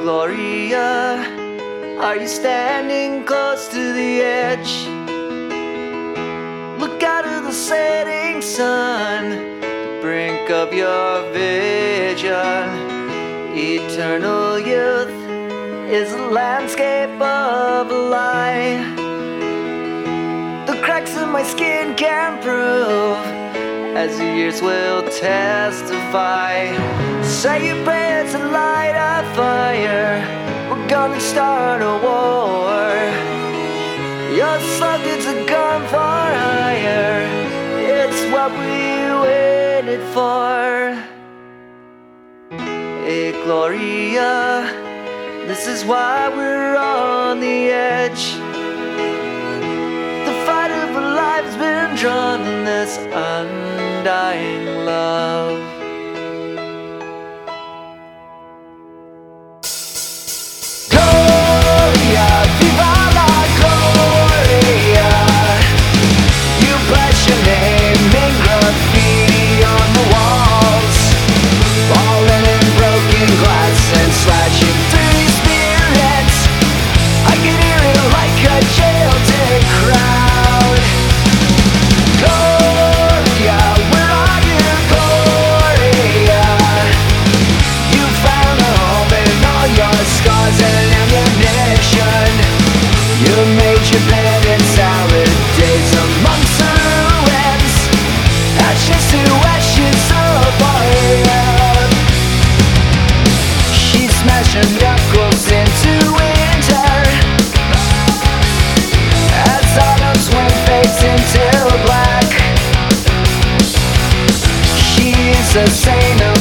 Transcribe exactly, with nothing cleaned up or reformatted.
Gloria, are you standing close to the edge? Look out of the setting sun, the brink of your vision. Eternal youth is a landscape of a lie. The cracks in my skin can prove, as the years will testify. Say your prayers and light a fire. We're gonna start a war. Your sluggards are gone far higher. It's what we waited for. Hey Gloria, this is why we're on the edge. The fight of our lives been drawn in this undying love. Gloria, viva la Gloria. You bless your name in graffiti on the walls, falling in broken glass and slashing through spirits. I can hear it like a jailed crowd. Gloria, where are you, Gloria? You found a home in all your scars and ammunition. You made your bed in salad days amongst the ruins, ashes to ashes of fire. She smashed her knuckles into winter as autumn's wind fades into black. She is a saint.